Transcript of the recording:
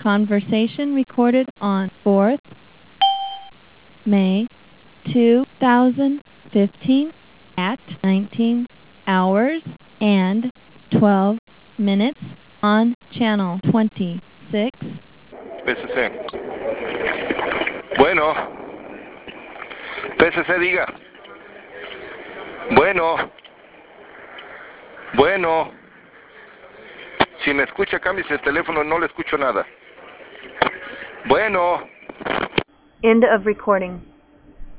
Conversation recorded on 4th May 2015 at 19 hours and 12 minutes on channel 26. PSC. Bueno. PSC, diga. Bueno. Si me escucha, cámbiese el teléfono, no le escucho nada. Bueno. End of recording.